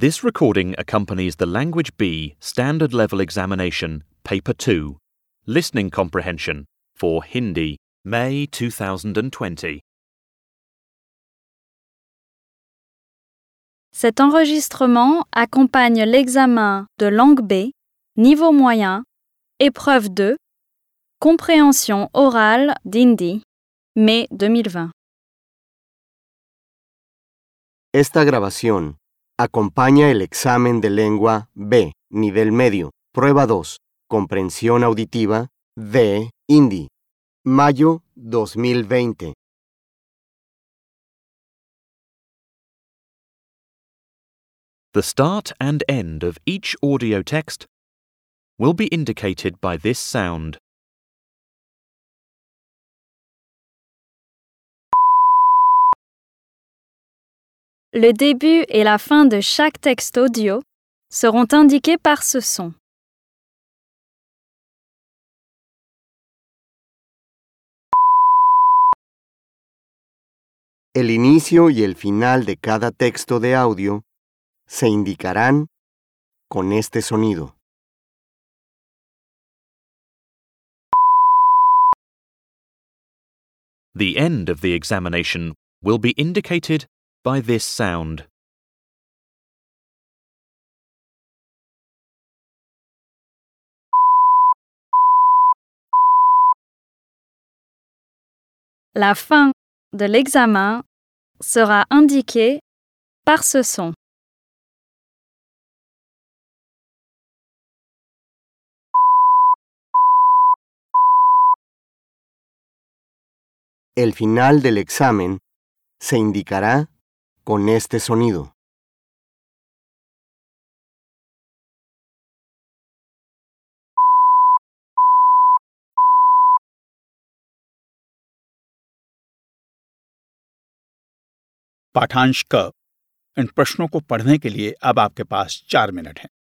This recording accompanies the Language B Standard Level Examination, Paper 2, Listening Comprehension for Hindi, May 2020. Cet enregistrement accompagne l'examen de langue B, niveau moyen, épreuve 2, compréhension orale d'Hindi, mai 2020. Esta grabación acompaña el examen de lengua B, nivel medio, prueba 2, comprensión auditiva de Hindi, mayo 2020. The start and end of each audio text will be indicated by this sound. Le début et la fin de chaque texte audio seront indiqués par ce son. El inicio y el final de cada texto de audio se indicarán con este sonido. The end of the examination will be indicated by this sound. La fin de l'examen sera indiquée par ce son. El final del examen se indicará con este sonido. पाठांश क। इन प्रश्नों को पढ़ने के लिए अब आपके पास 4 minute हैं।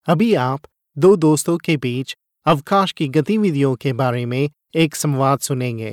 अभी आप दो दोस्तों के बीच अवकाश की गतिविधियों के बारे में एक संवाद सुनेंगे।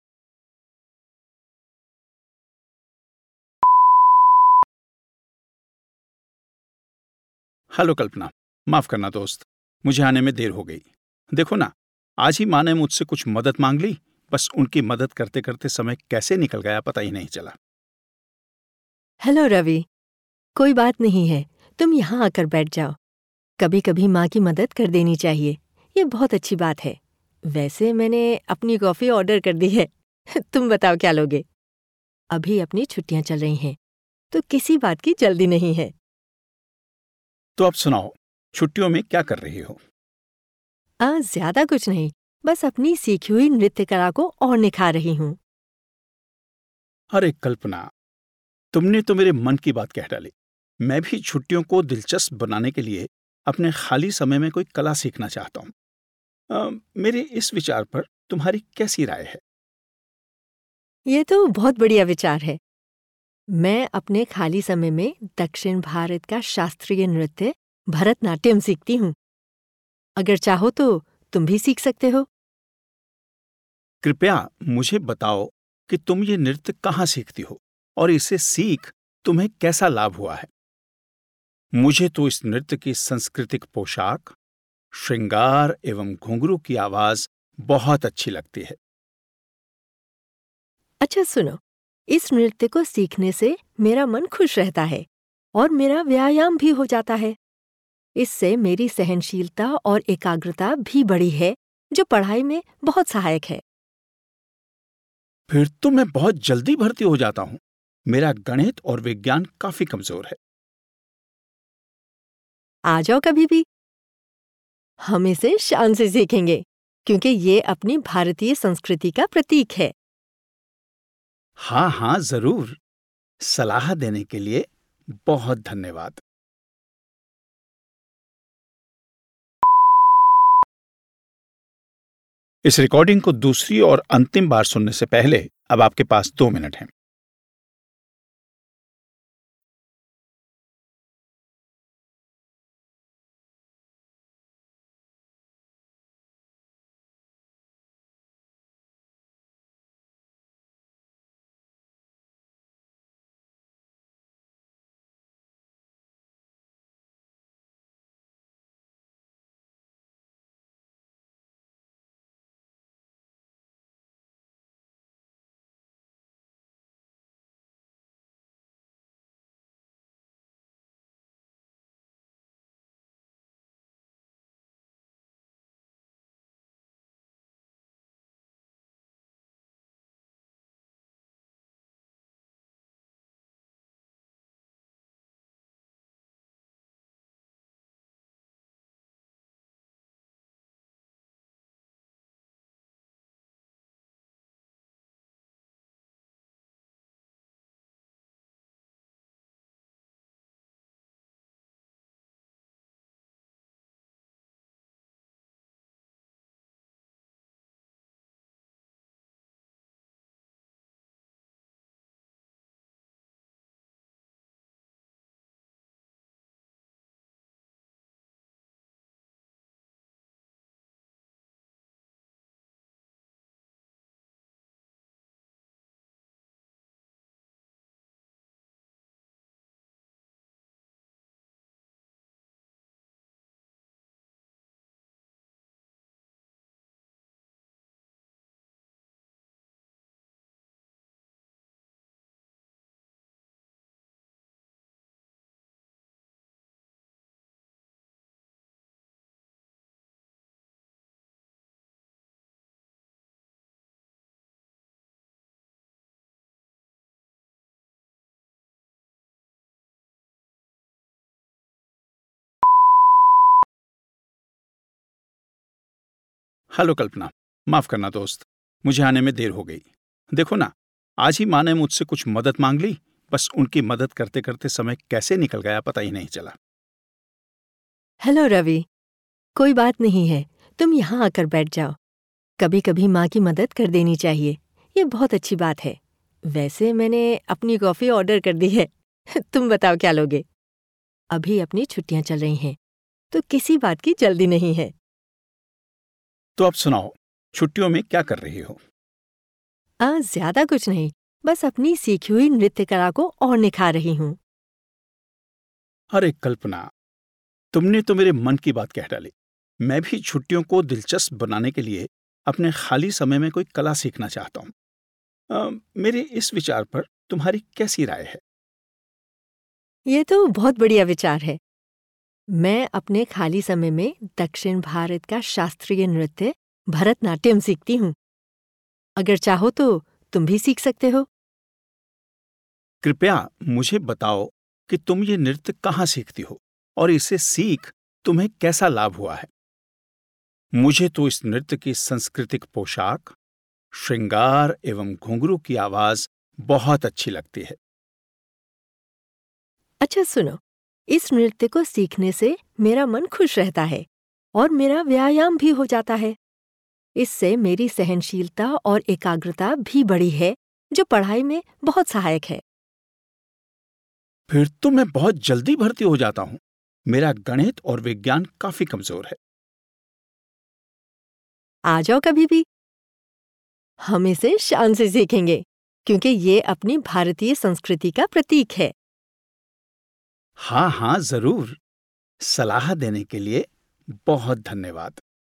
हेलो कल्पना, माफ करना दोस्त, मुझे आने में देर हो गई। देखो ना, आज ही माँ ने मुझसे कुछ मदद मांग ली, बस उनकी मदद करते करते समय कैसे निकल गया पता ही नहीं चला। हेलो रवि, कोई बात नहीं है, तुम यहाँ आकर बैठ जाओ। कभी कभी माँ की मदद कर देनी चाहिए, ये बहुत अच्छी बात है। वैसे मैंने अपनी कॉफ़ी ऑर्डर कर दी है। तुम बताओ क्या लोगे? अभी अपनी छुट्टियाँ चल रही हैं, तो किसी बात की जल्दी नहीं है। तो अब सुनाओ, छुट्टियों में क्या कर रही हो? ज्यादा कुछ नहीं, बस अपनी सीखी हुई नृत्य कला को और निखार रही हूँ। अरे कल्पना, तुमने तो मेरे मन की बात कह डाली। मैं भी छुट्टियों को दिलचस्प बनाने के लिए अपने खाली समय में कोई कला सीखना चाहता हूँ। मेरे इस विचार पर तुम्हारी कैसी राय है? ये तो बहुत बढ़िया विचार है। मैं अपने खाली समय में दक्षिण भारत का शास्त्रीय नृत्य भरतनाट्यम सीखती हूँ। अगर चाहो तो तुम भी सीख सकते हो। कृपया मुझे बताओ कि तुम ये नृत्य कहाँ सीखती हो और इसे सीख तुम्हें कैसा लाभ हुआ है। मुझे तो इस नृत्य की सांस्कृतिक पोशाक, श्रृंगार एवं घुंघरू की आवाज बहुत अच्छी लगती है। अच्छा सुनो, इस नृत्य को सीखने से मेरा मन खुश रहता है और मेरा व्यायाम भी हो जाता है। इससे मेरी सहनशीलता और एकाग्रता भी बढ़ी है, जो पढ़ाई में बहुत सहायक है। फिर तो मैं बहुत जल्दी भर्ती हो जाता हूँ। मेरा गणित और विज्ञान काफी कमजोर है। आ जाओ कभी भी। हम इसे शान से सीखेंगे, क्योंकि ये अपनी भारतीय संस्कृति का प्रतीक है। हाँ हाँ, जरूर। सलाह देने के लिए बहुत धन्यवाद। इस रिकॉर्डिंग को दूसरी और अंतिम बार सुनने से पहले अब आपके पास 2 मिनट हैं। हेलो कल्पना, माफ करना दोस्त, मुझे आने में देर हो गई। देखो ना, आज ही माँ ने मुझसे कुछ मदद मांग ली, बस उनकी मदद करते करते समय कैसे निकल गया पता ही नहीं चला। हेलो रवि, कोई बात नहीं है, तुम यहाँ आकर बैठ जाओ। कभी कभी माँ की मदद कर देनी चाहिए, ये बहुत अच्छी बात है। वैसे मैंने अपनी कॉफ़ी ऑर्डर कर दी है। तुम बताओ क्या लोगे? अभी अपनी छुट्टियाँ चल रही हैं, तो किसी बात की जल्दी नहीं है। तो अब सुनाओ, छुट्टियों में क्या कर रही हो? ज्यादा कुछ नहीं, बस अपनी सीखी हुई नृत्य कला को और निखार रही हूँ। अरे कल्पना, तुमने तो मेरे मन की बात कह डाली। मैं भी छुट्टियों को दिलचस्प बनाने के लिए अपने खाली समय में कोई कला सीखना चाहता हूँ। मेरे इस विचार पर तुम्हारी कैसी राय है? ये तो बहुत बढ़िया विचार है। मैं अपने खाली समय में दक्षिण भारत का शास्त्रीय नृत्य भरतनाट्यम सीखती हूँ। अगर चाहो तो तुम भी सीख सकते हो। कृपया मुझे बताओ कि तुम ये नृत्य कहाँ सीखती हो और इसे सीख तुम्हें कैसा लाभ हुआ है। मुझे तो इस नृत्य की सांस्कृतिक पोशाक, श्रृंगार एवं घुंघरू की आवाज बहुत अच्छी लगती है। अच्छा सुनो, इस नृत्य को सीखने से मेरा मन खुश रहता है और मेरा व्यायाम भी हो जाता है। इससे मेरी सहनशीलता और एकाग्रता भी बढ़ी है, जो पढ़ाई में बहुत सहायक है। फिर तो मैं बहुत जल्दी भर्ती हो जाता हूँ। मेरा गणित और विज्ञान काफी कमजोर है। आ जाओ कभी भी। हम इसे शान से सीखेंगे, क्योंकि ये अपनी भारतीय संस्कृति का प्रतीक है। हाँ हाँ, जरूर। सलाह देने के लिए बहुत धन्यवाद।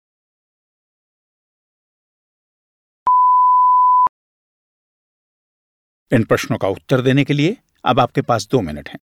इन प्रश्नों का उत्तर देने के लिए अब आपके पास 2 मिनट हैं।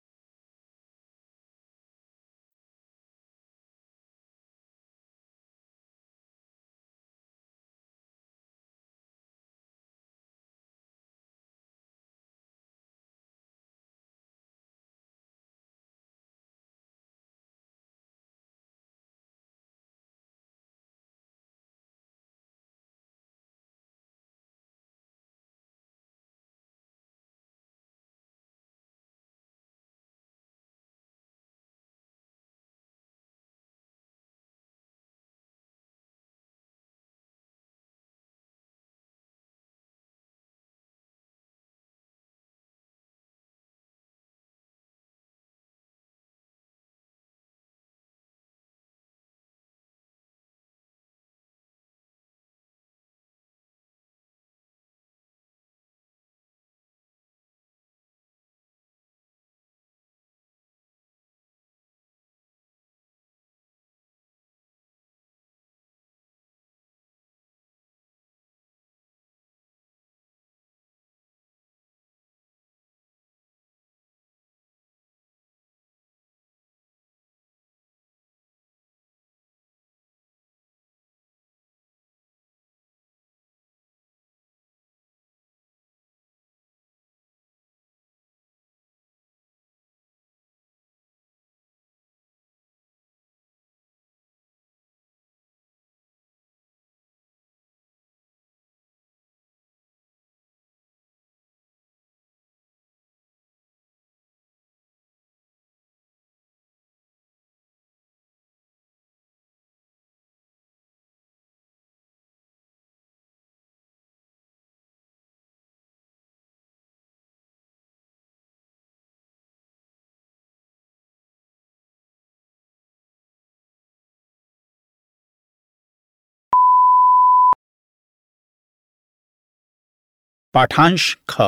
पाठांश ख।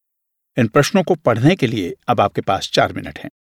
इन प्रश्नों को पढ़ने के लिए अब आपके पास 4 मिनट हैं।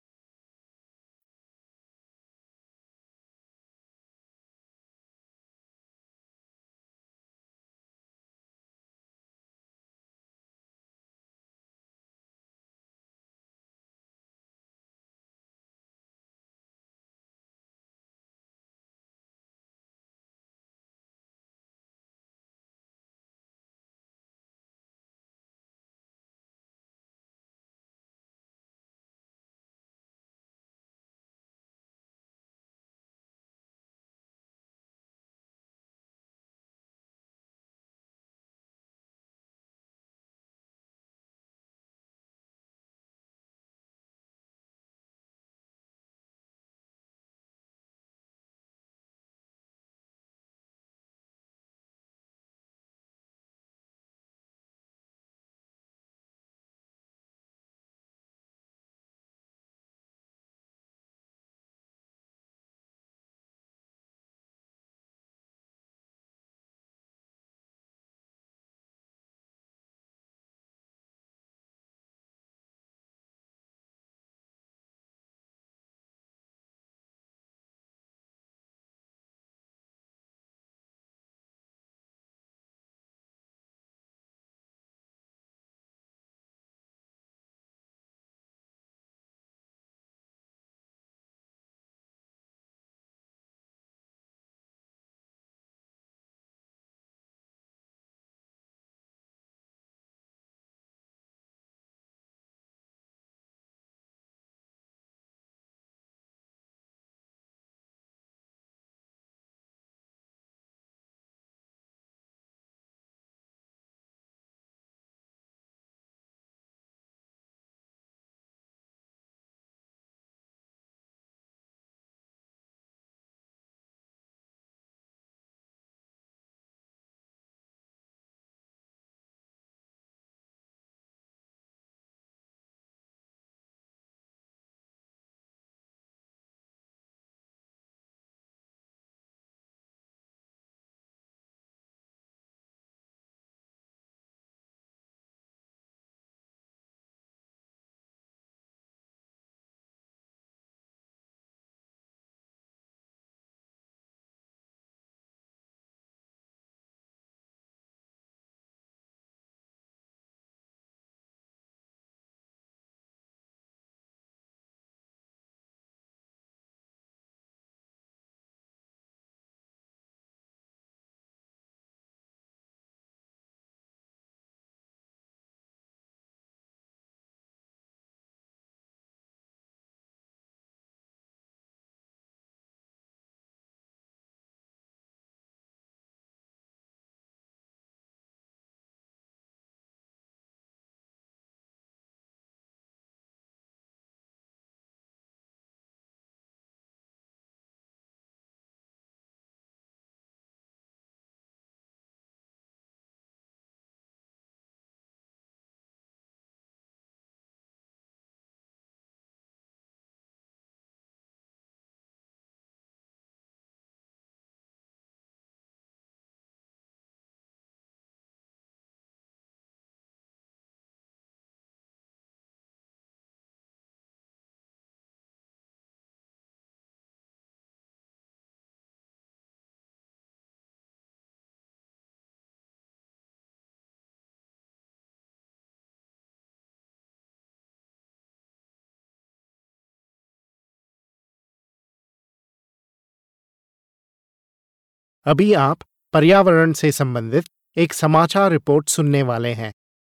अभी आप पर्यावरण से संबंधित एक समाचार रिपोर्ट सुनने वाले हैं।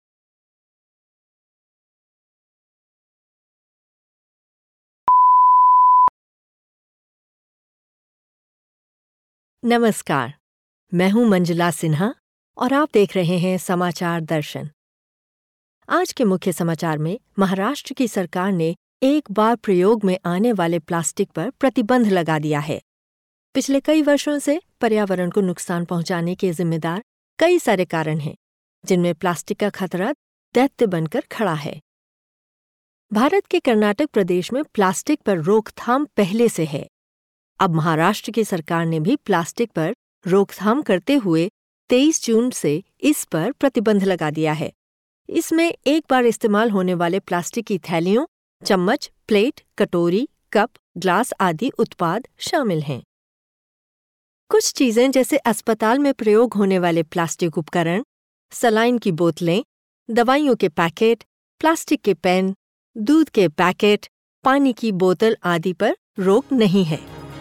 नमस्कार, मैं हूं मंजुला सिन्हा और आप देख रहे हैं समाचार दर्शन। आज के मुख्य समाचार में महाराष्ट्र की सरकार ने एक बार प्रयोग में आने वाले प्लास्टिक पर प्रतिबंध लगा दिया है। पिछले कई वर्षों से पर्यावरण को नुकसान पहुंचाने के जिम्मेदार कई सारे कारण हैं, जिनमें प्लास्टिक का खतरा दैत्य बनकर खड़ा है। भारत के कर्नाटक प्रदेश में प्लास्टिक पर रोकथाम पहले से है। अब महाराष्ट्र की सरकार ने भी प्लास्टिक पर रोकथाम करते हुए 23 जून से इस पर प्रतिबंध लगा दिया है। इसमें एक बार इस्तेमाल होने वाले प्लास्टिक की थैलियों, चम्मच, प्लेट, कटोरी, कप, ग्लास आदि उत्पाद शामिल हैं। कुछ चीजें जैसे अस्पताल में प्रयोग होने वाले प्लास्टिक उपकरण, सलाइन की बोतलें, दवाइयों के पैकेट, प्लास्टिक के पेन, दूध के पैकेट, पानी की बोतल आदि पर रोक नहीं है।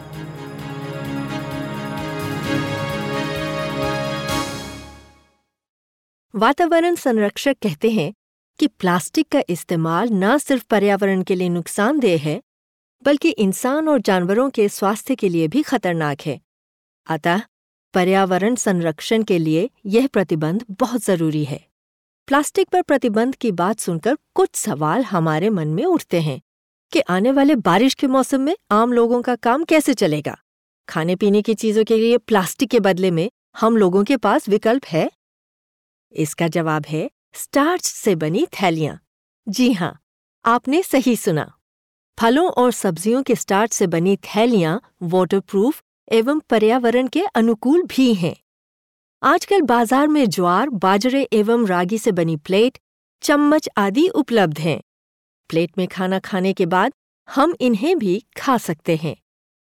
वातावरण संरक्षक कहते हैं कि प्लास्टिक का इस्तेमाल न सिर्फ पर्यावरण के लिए नुकसानदेह है, बल्कि इंसान और जानवरों के स्वास्थ्य के लिए भी खतरनाक है। अतः पर्यावरण संरक्षण के लिए यह प्रतिबंध बहुत जरूरी है। प्लास्टिक पर प्रतिबंध की बात सुनकर कुछ सवाल हमारे मन में उठते हैं कि आने वाले बारिश के मौसम में आम लोगों का काम कैसे चलेगा? खाने पीने की चीजों के लिए प्लास्टिक के बदले में हम लोगों के पास विकल्प है? इसका जवाब है स्टार्च से बनी थैलियां। जी हाँ, आपने सही सुना। फलों और सब्जियों के स्टार्च से बनी थैलियां वाटरप्रूफ एवं पर्यावरण के अनुकूल भी हैं। आजकल बाजार में ज्वार, बाजरे एवं रागी से बनी प्लेट, चम्मच आदि उपलब्ध हैं। प्लेट में खाना खाने के बाद हम इन्हें भी खा सकते हैं।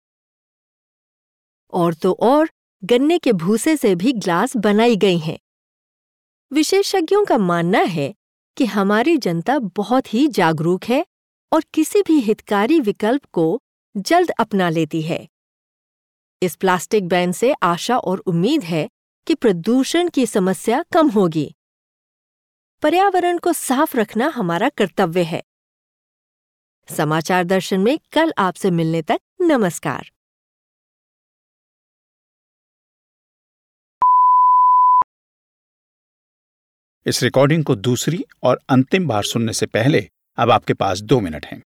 और तो और गन्ने के भूसे से भी ग्लास बनाई गई हैं। विशेषज्ञों का मानना है कि हमारी जनता बहुत ही जागरूक है और किसी भी हितकारी विकल्प को जल्द अपना लेती है। इस प्लास्टिक बैन से आशा और उम्मीद है कि प्रदूषण की समस्या कम होगी। पर्यावरण को साफ रखना हमारा कर्तव्य है। समाचार दर्शन में कल आपसे मिलने तक नमस्कार। इस रिकॉर्डिंग को दूसरी और अंतिम बार सुनने से पहले अब आपके पास 2 मिनट हैं।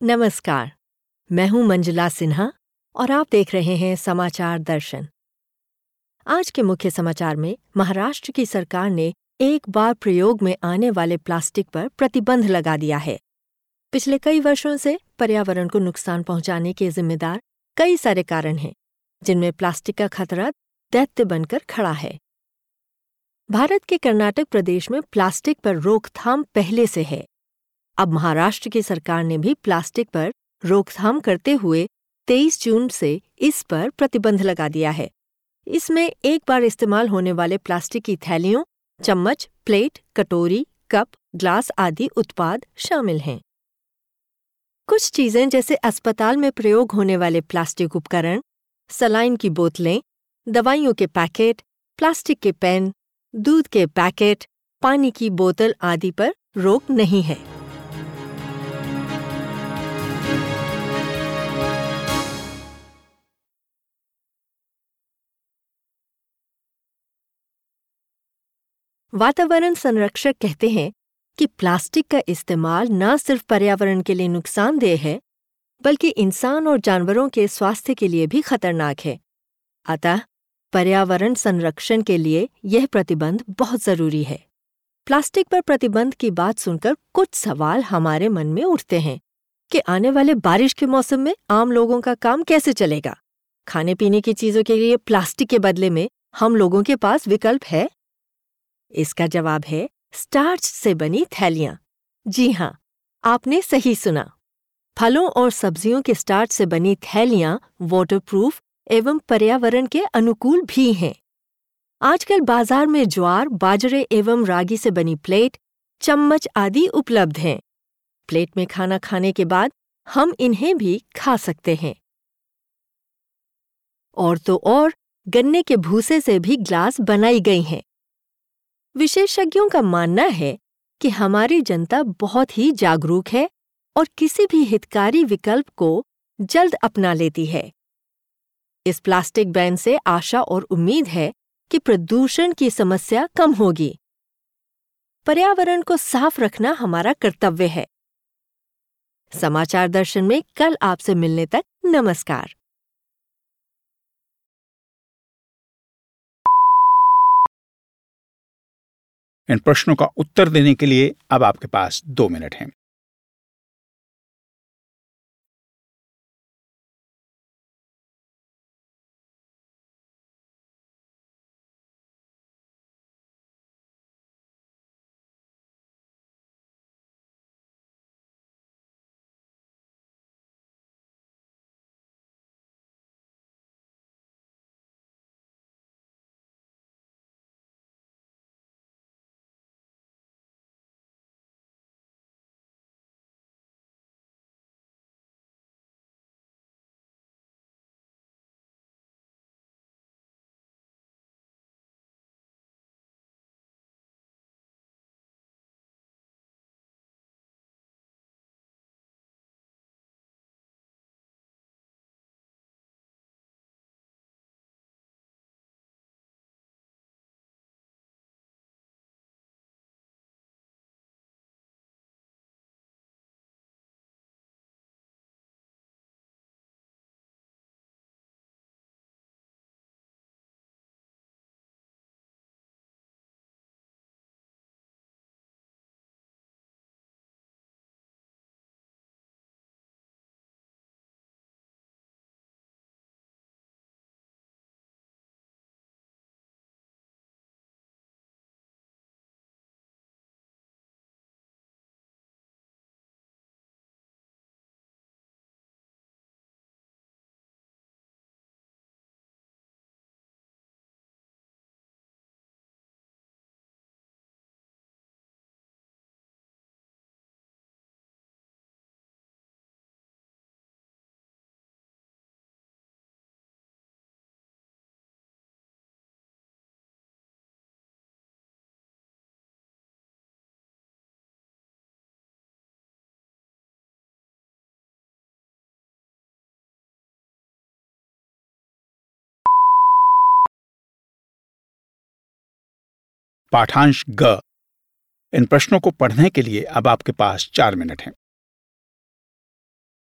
नमस्कार, मैं हूं मंजुला सिन्हा और आप देख रहे हैं समाचार दर्शन। आज के मुख्य समाचार में महाराष्ट्र की सरकार ने एक बार प्रयोग में आने वाले प्लास्टिक पर प्रतिबंध लगा दिया है। पिछले कई वर्षों से पर्यावरण को नुकसान पहुंचाने के जिम्मेदार कई सारे कारण हैं, जिनमें प्लास्टिक का खतरा दैत्य बनकर खड़ा है। भारत के कर्नाटक प्रदेश में प्लास्टिक पर रोकथाम पहले से है। अब महाराष्ट्र की सरकार ने भी प्लास्टिक पर रोकथाम करते हुए 23 जून से इस पर प्रतिबंध लगा दिया है। इसमें एक बार इस्तेमाल होने वाले प्लास्टिक की थैलियों, चम्मच, प्लेट, कटोरी, कप, ग्लास आदि उत्पाद शामिल हैं। कुछ चीजें जैसे अस्पताल में प्रयोग होने वाले प्लास्टिक उपकरण, सलाइन की बोतलें, दवाइयों के पैकेट, प्लास्टिक के पेन, दूध के पैकेट, पानी की बोतल आदि पर रोक नहीं है। वातावरण संरक्षक कहते हैं कि प्लास्टिक का इस्तेमाल न सिर्फ पर्यावरण के लिए नुकसानदेह है, बल्कि इंसान और जानवरों के स्वास्थ्य के लिए भी खतरनाक है। अतः पर्यावरण संरक्षण के लिए यह प्रतिबंध बहुत जरूरी है। प्लास्टिक पर प्रतिबंध की बात सुनकर कुछ सवाल हमारे मन में उठते हैं कि आने वाले बारिश के मौसम में आम लोगों का काम कैसे चलेगा? खाने पीने की चीजों के लिए प्लास्टिक के बदले में हम लोगों के पास विकल्प है? इसका जवाब है स्टार्च से बनी थैलियां। जी हाँ, आपने सही सुना। फलों और सब्जियों के स्टार्च से बनी थैलियां वाटरप्रूफ एवं पर्यावरण के अनुकूल भी हैं। आजकल बाजार में ज्वार, बाजरे एवं रागी से बनी प्लेट, चम्मच आदि उपलब्ध हैं। प्लेट में खाना खाने के बाद हम इन्हें भी खा सकते हैं। और तो और गन्ने के भूसे से भी ग्लास बनाई गई हैं। विशेषज्ञों का मानना है कि हमारी जनता बहुत ही जागरूक है और किसी भी हितकारी विकल्प को जल्द अपना लेती है। इस प्लास्टिक बैन से आशा और उम्मीद है कि प्रदूषण की समस्या कम होगी। पर्यावरण को साफ रखना हमारा कर्तव्य है। समाचार दर्शन में कल आपसे मिलने तक नमस्कार। इन प्रश्नों का उत्तर देने के लिए अब आपके पास 2 मिनट हैं। पाठांश ग। इन प्रश्नों को पढ़ने के लिए अब आपके पास 4 मिनट हैं।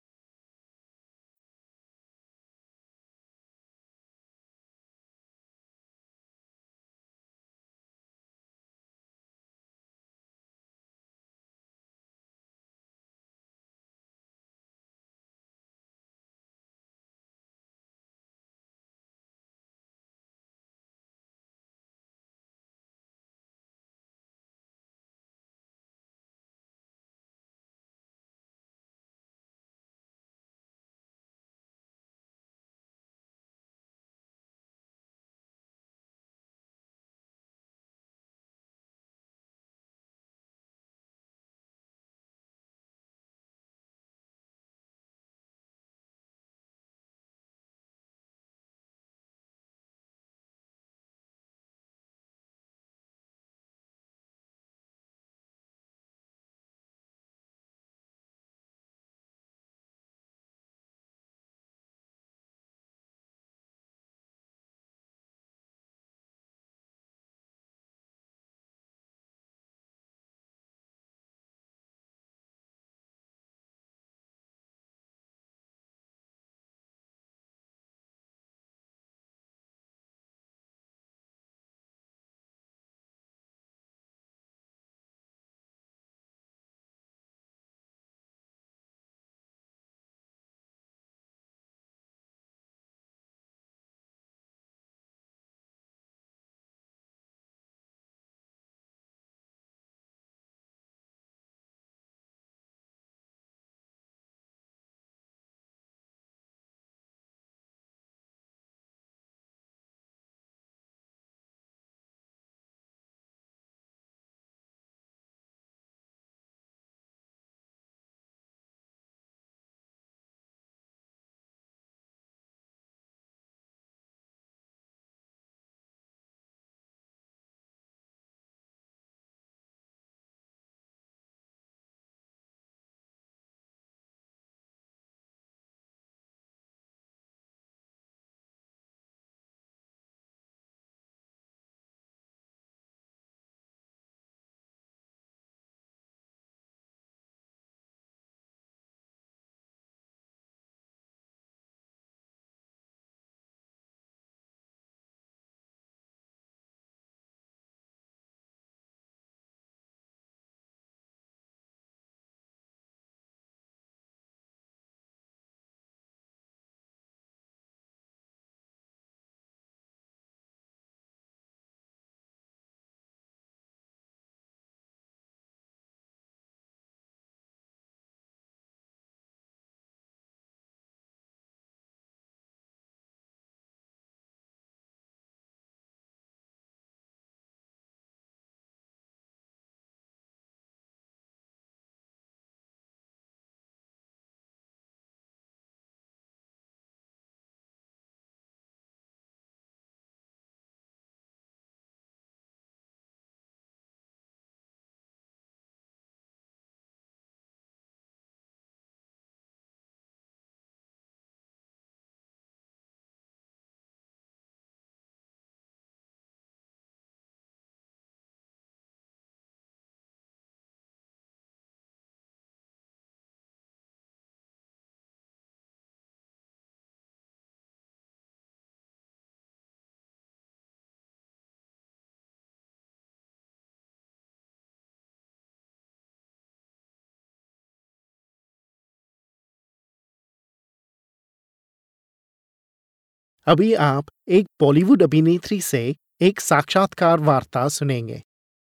अभी आप एक बॉलीवुड अभिनेत्री से एक साक्षात्कार वार्ता सुनेंगे।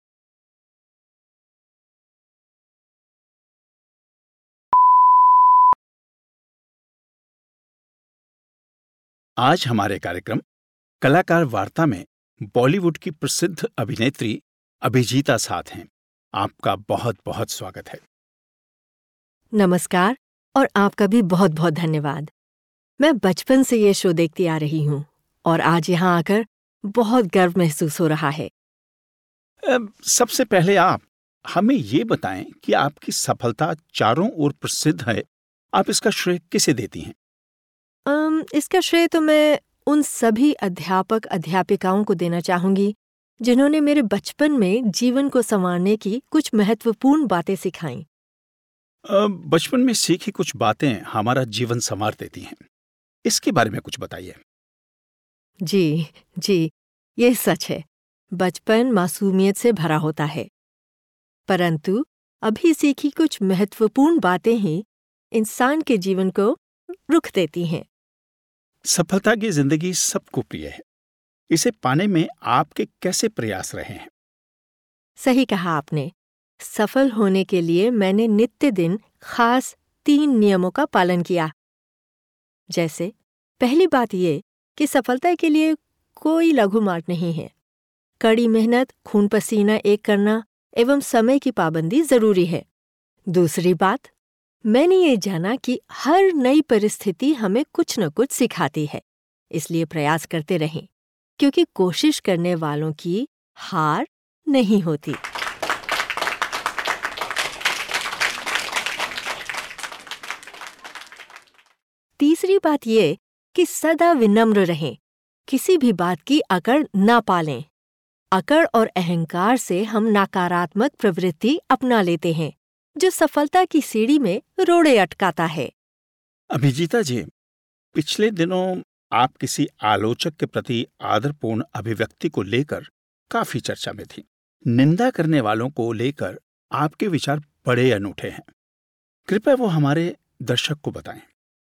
आज हमारे कार्यक्रम कलाकार वार्ता में बॉलीवुड की प्रसिद्ध अभिनेत्री अभिजीता साथ हैं। आपका बहुत बहुत स्वागत है। नमस्कार और आपका भी बहुत बहुत धन्यवाद। मैं बचपन से ये शो देखती आ रही हूँ और आज यहाँ आकर बहुत गर्व महसूस हो रहा है। सबसे पहले आप हमें ये बताएं कि आपकी सफलता चारों ओर प्रसिद्ध है, आप इसका श्रेय किसे देती हैं? इसका श्रेय तो मैं उन सभी अध्यापक अध्यापिकाओं को देना चाहूंगी जिन्होंने मेरे बचपन में जीवन को संवारने की कुछ महत्वपूर्ण बातें सिखाईं। बचपन में सीखी कुछ बातें हमारा जीवन संवार देती हैं, इसके बारे में कुछ बताइए। जी, ये सच है। बचपन मासूमियत से भरा होता है, परंतु अभी सीखी कुछ महत्वपूर्ण बातें ही इंसान के जीवन को रुख देती हैं। सफलता की जिंदगी सबको प्रिय है, इसे पाने में आपके कैसे प्रयास रहे हैं? सही कहा आपने। सफल होने के लिए मैंने नित्य दिन खास 3 नियमों का पालन किया। जैसे पहली बात ये कि सफलता के लिए कोई लघु मार्ग नहीं है। कड़ी मेहनत, खून पसीना एक करना एवं समय की पाबंदी जरूरी है। दूसरी बात, मैंने ये जाना कि हर नई परिस्थिति हमें कुछ न कुछ सिखाती है, इसलिए प्रयास करते रहें, क्योंकि कोशिश करने वालों की हार नहीं होती। तीसरी बात ये कि सदा विनम्र रहें, किसी भी बात की अकड़ ना पालें। अकड़ और अहंकार से हम नकारात्मक प्रवृत्ति अपना लेते हैं, जो सफलता की सीढ़ी में रोड़े अटकाता है। अभिजीता जी, पिछले दिनों आप किसी आलोचक के प्रति आदरपूर्ण अभिव्यक्ति को लेकर काफी चर्चा में थी। निंदा करने वालों को लेकर आपके विचार बड़े अनूठे हैं, कृपया वो हमारे दर्शक को बताएं।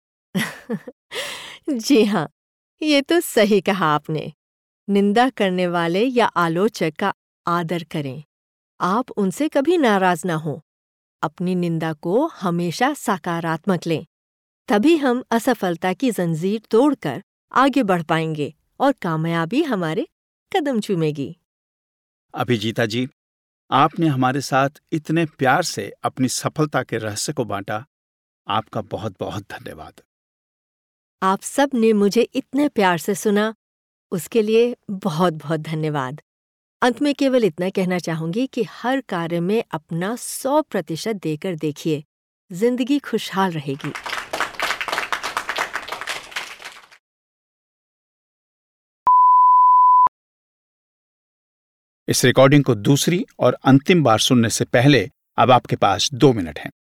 जी हाँ, ये तो सही कहा आपने। निंदा करने वाले या आलोचक का आदर करें। आप उनसे कभी नाराज ना हो। अपनी निंदा को हमेशा सकारात्मक लें, तभी हम असफलता की जंजीर तोड़कर आगे बढ़ पाएंगे और कामयाबी हमारे कदम चूमेगी। अभिजीता जी, आपने हमारे साथ इतने प्यार से अपनी सफलता के रहस्य को बांटा, आपका बहुत बहुत धन्यवाद। आप सब ने मुझे इतने प्यार से सुना, उसके लिए बहुत बहुत धन्यवाद। अंत में केवल इतना कहना चाहूंगी कि हर कार्य में अपना 100% देकर देखिए, जिंदगी खुशहाल रहेगी। इस रिकॉर्डिंग को दूसरी और अंतिम बार सुनने से पहले अब आपके पास 2 मिनट हैं।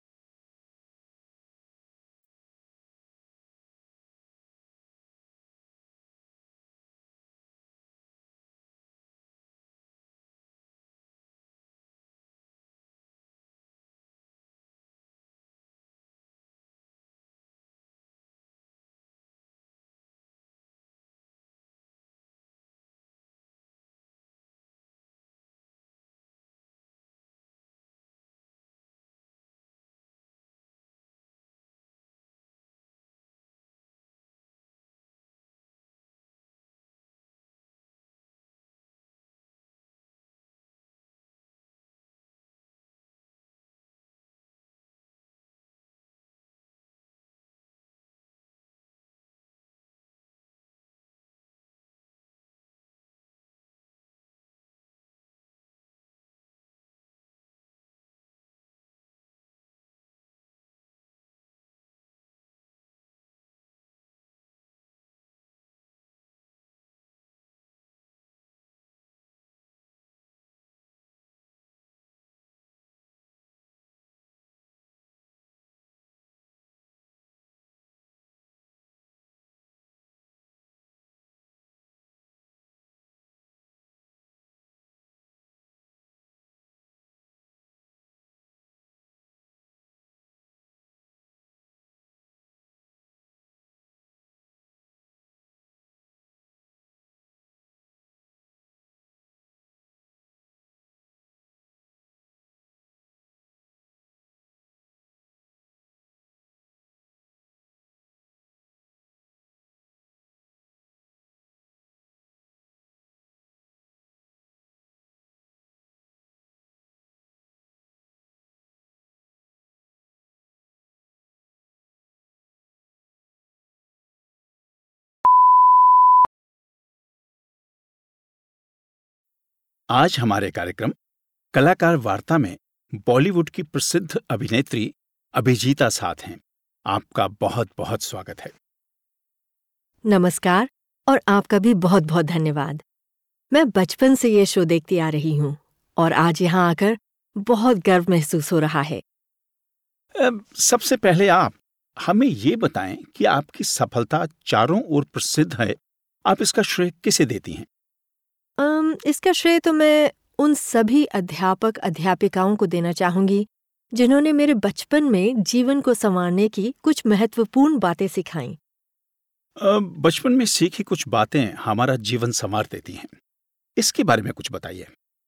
आज हमारे कार्यक्रम कलाकार वार्ता में बॉलीवुड की प्रसिद्ध अभिनेत्री अभिजीता साथ हैं। आपका बहुत बहुत स्वागत है। नमस्कार और आपका भी बहुत बहुत धन्यवाद। मैं बचपन से ये शो देखती आ रही हूँ और आज यहाँ आकर बहुत गर्व महसूस हो रहा है। सबसे पहले आप हमें ये बताएं कि आपकी सफलता चारों ओर प्रसिद्ध है, आप इसका श्रेय किसे देती हैं? इसका श्रेय तो मैं उन सभी अध्यापक अध्यापिकाओं को देना चाहूंगी जिन्होंने मेरे बचपन में जीवन को संवारने की कुछ महत्वपूर्ण बातें सिखाईं। बचपन में सीखी कुछ बातें हमारा जीवन संवार देती हैं, इसके बारे में कुछ बताइए।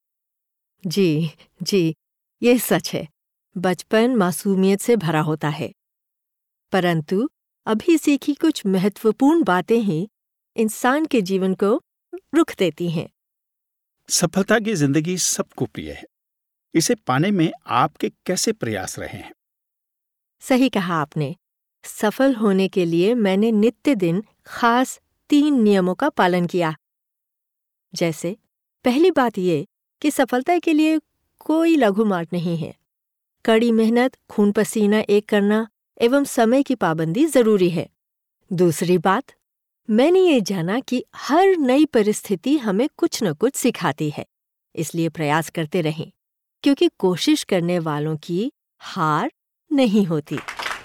जी, ये सच है। बचपन मासूमियत से भरा होता है, परंतु अभी सीखी कुछ महत्वपूर्ण बातें ही इंसान के जीवन को रुख देती हैं। सफलता की जिंदगी सबको प्रिय है, इसे पाने में आपके कैसे प्रयास रहे हैं? सही कहा आपने। सफल होने के लिए मैंने नित्य दिन खास 3 नियमों का पालन किया। जैसे पहली बात ये कि सफलता के लिए कोई लघु मार्ग नहीं है। कड़ी मेहनत, खून पसीना एक करना एवं समय की पाबंदी जरूरी है। दूसरी बात, मैंने ये जाना कि हर नई परिस्थिति हमें कुछ न कुछ सिखाती है, इसलिए प्रयास करते रहें, क्योंकि कोशिश करने वालों की हार नहीं होती।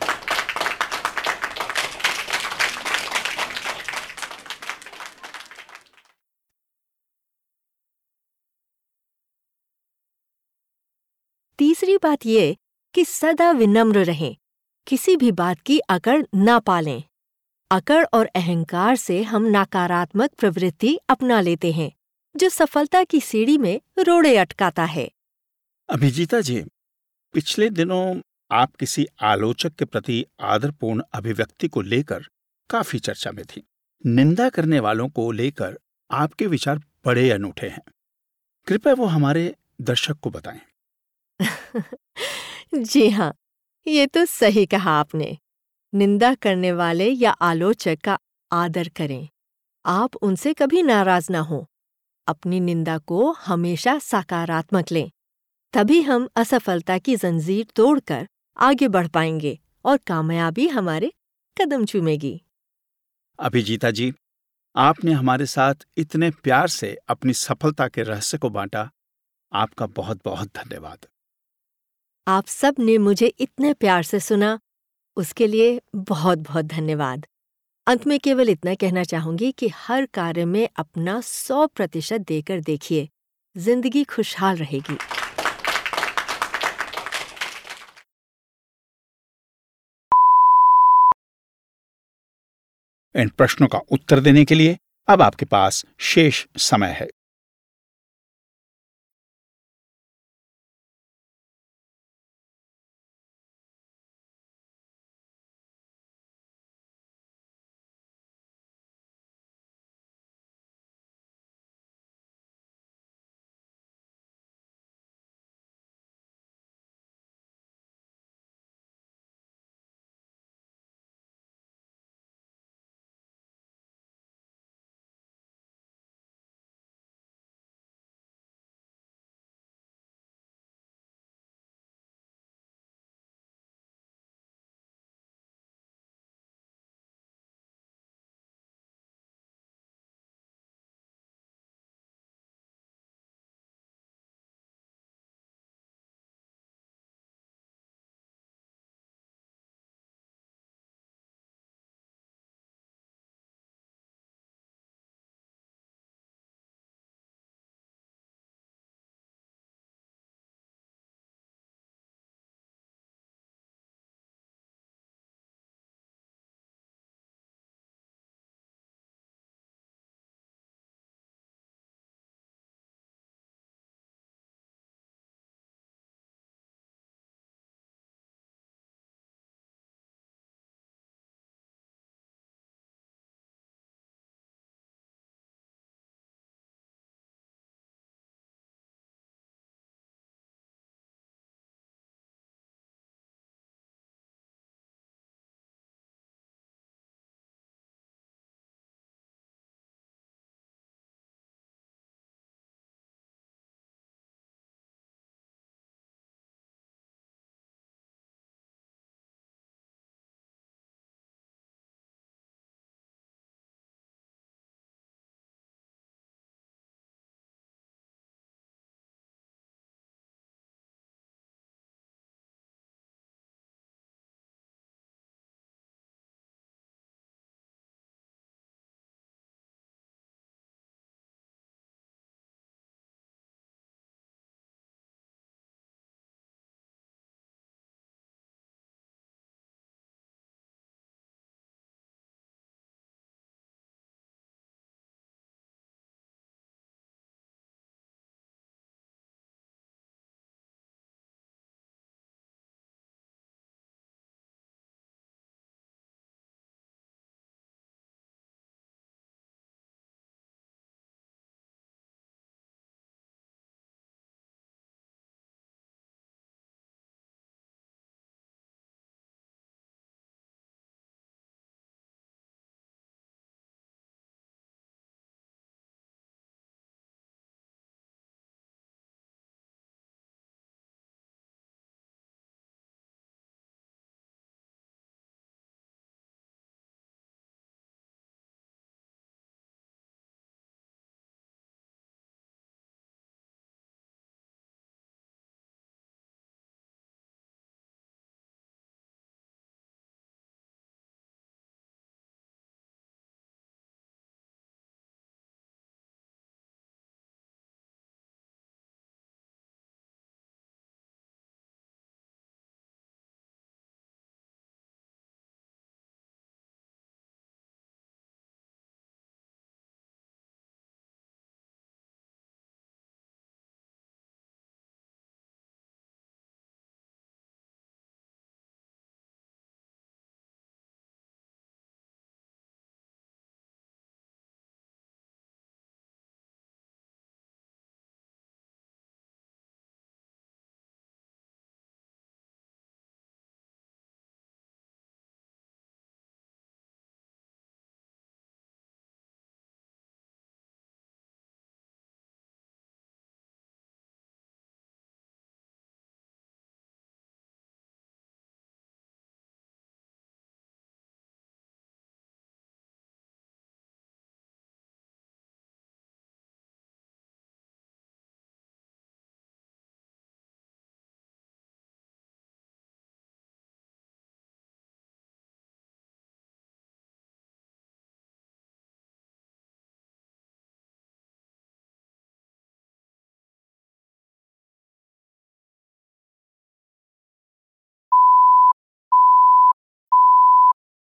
तीसरी बात ये कि सदा विनम्र रहें, किसी भी बात की अकड़ ना पालें। अकड़ और अहंकार से हम नकारात्मक प्रवृत्ति अपना लेते हैं, जो सफलता की सीढ़ी में रोड़े अटकाता है। अभिजीता जी, पिछले दिनों आप किसी आलोचक के प्रति आदरपूर्ण अभिव्यक्ति को लेकर काफी चर्चा में थी। निंदा करने वालों को लेकर आपके विचार बड़े अनूठे हैं, कृपया वो हमारे दर्शक को बताएं। जी हाँ, ये तो सही कहा आपने। निंदा करने वाले या आलोचक का आदर करें। आप उनसे कभी नाराज ना हो। अपनी निंदा को हमेशा सकारात्मक लें, तभी हम असफलता की जंजीर तोड़कर आगे बढ़ पाएंगे और कामयाबी हमारे कदम चूमेगी। अभिजीता जी, आपने हमारे साथ इतने प्यार से अपनी सफलता के रहस्य को बांटा, आपका बहुत बहुत धन्यवाद। आप सब ने मुझे इतने प्यार से सुना, उसके लिए बहुत बहुत धन्यवाद। अंत में केवल इतना कहना चाहूंगी कि हर कार्य में अपना 100% देकर देखिए, जिंदगी खुशहाल रहेगी। इन प्रश्नों का उत्तर देने के लिए अब आपके पास शेष समय है।